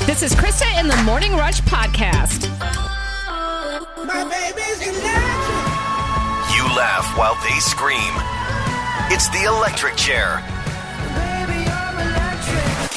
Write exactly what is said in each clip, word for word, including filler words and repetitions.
This is Krista in the Morning Rush Podcast. My baby's electric. You laugh while they scream. It's the electric chair. Baby, I'm electric.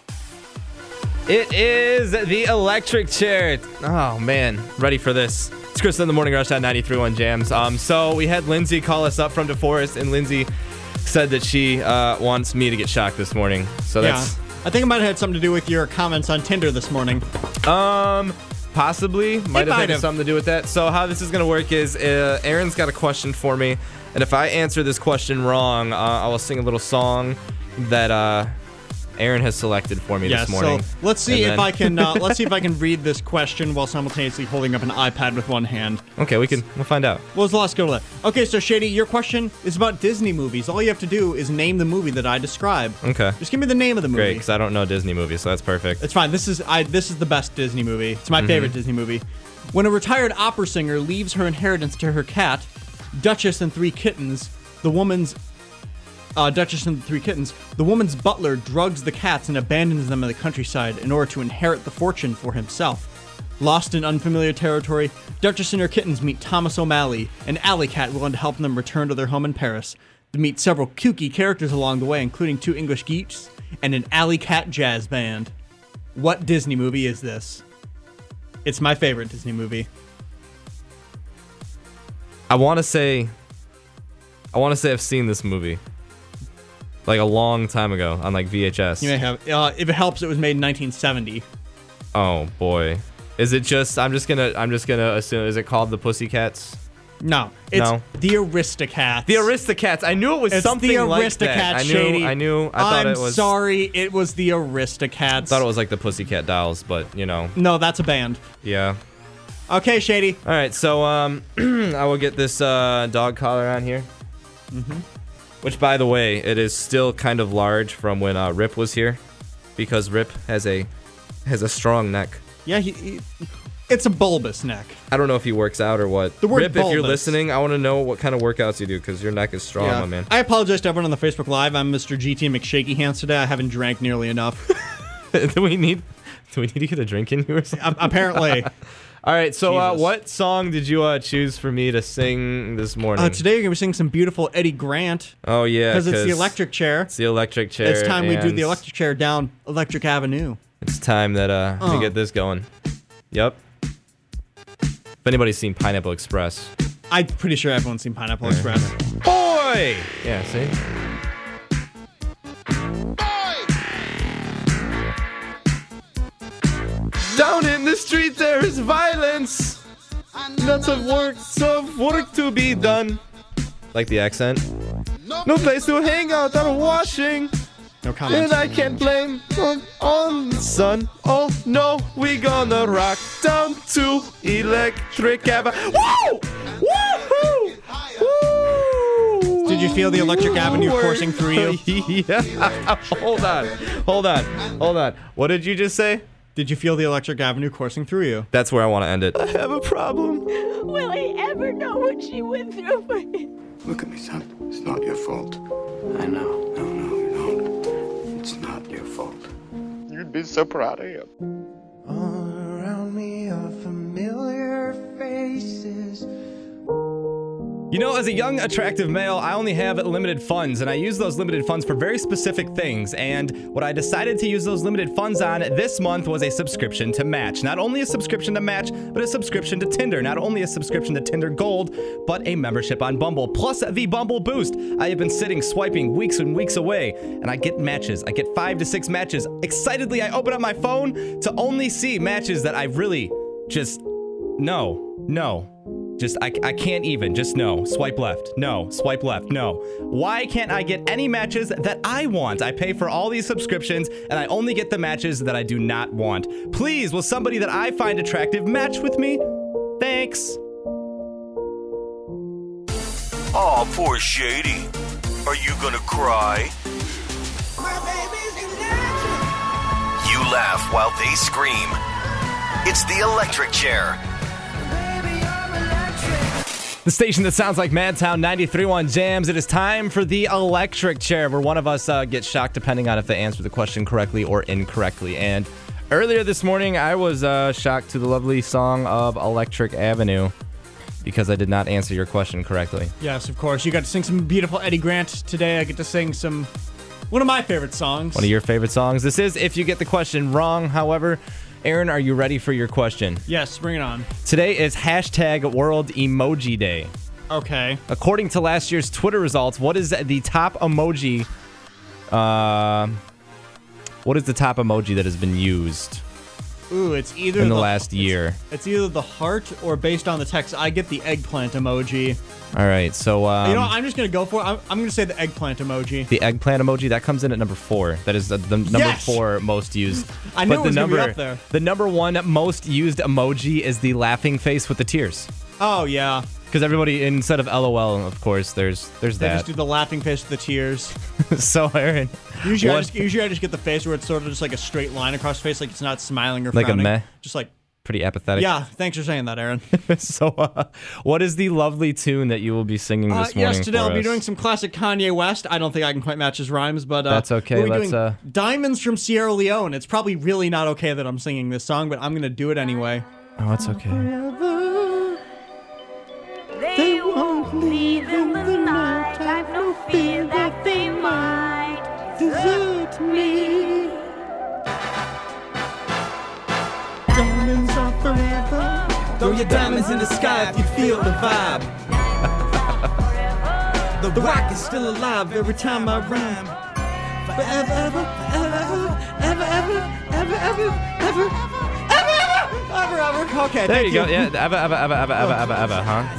It is the electric chair. Oh, man. Ready for this. It's Krista in the Morning Rush at ninety-three point one Jams. Um, so we had Lindsay call us up from DeForest, and Lindsay said that she uh, wants me to get shocked this morning. So that's... Yeah. I think it might have had something to do with your comments on Tinder this morning. Um, possibly. Might It have might had have. something to do with that. So how this is going to work is uh, Aaron's got a question for me, and if I answer this question wrong, uh, I will sing a little song that uh, Aaron has selected for me Yes. this morning. So let's see And if then- I can. Uh, let's see if I can read this question while simultaneously holding up an iPad with one hand. Okay, we can. We'll find out. Well, let's let's go to that. Okay, so Shady, your question is about Disney movies. All you have to do is name the movie that I describe. Okay. Just give me the name of the movie. Great, because I don't know Disney movies, so that's perfect. It's fine. This is I. This is the best Disney movie. It's my Mm-hmm. favorite Disney movie. When a retired opera singer leaves her inheritance to her cat, Duchess and Three Kittens, the woman's uh, Duchess and the Three Kittens, the woman's butler drugs the cats and abandons them in the countryside in order to inherit the fortune for himself. Lost in unfamiliar territory, Duchess and her kittens meet Thomas O'Malley, an alley cat willing to help them return to their home in Paris. They meet several kooky characters along the way, including two English geeks and an alley cat jazz band. What Disney movie is this? It's my favorite Disney movie. I want to say, I want to say I've seen this movie, like a long time ago on like V H S. You may have. Uh, if it helps, it was made in nineteen seventy. Oh boy, is it just? I'm just gonna, I'm just gonna assume. Is it called the Pussycats? No, it's No. the Aristocats. The Aristocats. I knew it was It's something the like Aristocats, that. I knew. Shady. I knew. I thought I'm it was. sorry, it was the Aristocats. I thought it was like the Pussycat Dolls, but you know, No, that's a band. yeah. Okay, Shady. All right, so um, I will get this uh, dog collar on here. Mm-hmm. Which, by the way, it is still kind of large from when uh, Rip was here, because Rip has a has a strong neck. Yeah, he, he, it's a bulbous neck. I don't know if he works out or what. The word Rip, if you're bulbous. listening, I want to know what kind of workouts you do, because your neck is strong, my man. I apologize to everyone on the Facebook Live. I'm Mister G T McShaky Hands today. I haven't drank nearly enough. do we need do we need to get a drink in you or something? A- Apparently. All right, so uh, Jesus. what song did you uh, choose for me to sing this morning? Uh, today you're going to be singing some beautiful Eddie Grant. oh yeah, Because it's the electric chair. It's the electric chair. It's time we do and the electric chair down Electric Avenue. It's time that uh Uh. we get this going. Yep. If anybody's seen Pineapple Express. I'm pretty sure everyone's seen Pineapple Express. Boy! Yeah, see? Down in the street there is violence. Lots of work, of work to be done. Like the accent. No place to hang out or washing. No comment. And I can't blame on, on the sun. Oh no, we gonna rock down to Electric Avenue. Woo! Woohoo! Woo! Did you feel the Electric Avenue Work. coursing through you? Yeah. Hold on. Hold on. Hold on. What did you just say? Did you feel the Electric Avenue coursing through you? That's where I want to end it. I have a problem. Will he ever know what she went through for him? Look at me, son. It's not your fault. I know. No, no, no. It's not your fault. You'd be so proud of him. All around me are familiar faces. You know, as a young, attractive male, I only have limited funds, and I use those limited funds for very specific things. And what I decided to use those limited funds on this month was a subscription to Match. Not only a subscription to Match, but a subscription to Tinder. Not only a subscription to Tinder Gold, but a membership on Bumble, plus the Bumble Boost. I have been sitting, swiping weeks and weeks away, and I get matches. I get five to six matches. Excitedly, I open up my phone to only see matches that I really just, no, no. Just, I, I can't even. Just no. Swipe left. No. Swipe left. No. Why can't I get any matches that I want? I pay for all these subscriptions, and I only get the matches that I do not want. Please, will somebody that I find attractive match with me? Thanks. Aw, poor Shady. Are you gonna cry? My baby's electric. You laugh while they scream. It's the electric chair. Baby, I'm electric. The station that sounds like Madtown, ninety-three point one Jams. It is time for the electric chair, where one of us uh, gets shocked depending on if they answer the question correctly or incorrectly. And Earlier this morning, I was uh, shocked to the lovely song of Electric Avenue because I did not answer your question correctly. Yes, of course. You got to sing some beautiful Eddie Grant today. I get to sing some, one of my favorite songs. One of your favorite songs. This is if you get the question wrong. However, Aaron, are you ready for your question? Yes, bring it on. Today is hashtag World Emoji Day. Okay. According to last year's Twitter results, what is the top emoji? Uh, what is the top emoji that has been used Ooh, it's either in the, the last it's, year? It's either the heart or based on the text. I get the eggplant emoji. All right, so um, you know, I'm just gonna go for it. I'm, I'm gonna say the eggplant emoji. The eggplant emoji that comes in at number four. That is the, the number Yes! four most used. I knew but it the was gonna be number, up there. The number one most used emoji is the laughing face with the tears. Oh yeah. Because everybody, instead of LOL, of course, there's there's They that. just do the laughing face with the tears. So Aaron, Usually I, what- just, usually I just get the face where it's sort of just like a straight line across the face, like it's not smiling or Like a frowning. meh? Just like, pretty apathetic. yeah, thanks for saying that, Aaron. So, uh, what is the lovely tune that you will be singing Uh, this morning yes, today for I'll be us? doing some classic Kanye West. I don't think I can quite match his rhymes, but uh, That's okay, we'll be let's, doing uh, Diamonds from Sierra Leone. It's probably really not okay that I'm singing this song, but I'm gonna do it anyway. Oh, it's okay. They won't leave in the night. I've no fear that they might desert me. Diamonds are forever. Throw your diamonds in the sky if you feel the vibe. The rock is still alive every time I rhyme. Forever, ever, ever, ever, ever, ever, ever, ever, ever, ever, ever, ever. Okay, There thank you go. Yeah, ever, ever, ever, ever, ever, ever, ever, huh?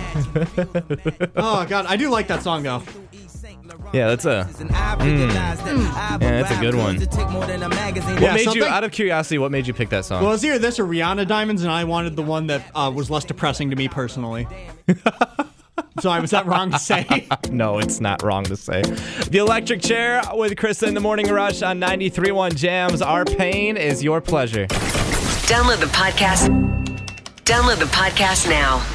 Oh god, I do like that song though. Yeah, that's a. Mm. Yeah, that's a good one. What Yeah, made so you, thank- out of curiosity, what made you pick that song? Well, it's either this or Rihanna Diamonds, and I wanted the one that uh, was less depressing to me personally. Sorry, was that wrong to say? No, it's not wrong to say. The Electric Chair with Krista in the Morning Rush on ninety-three point one Jams. Our pain is your pleasure. Download the podcast. Download the podcast now.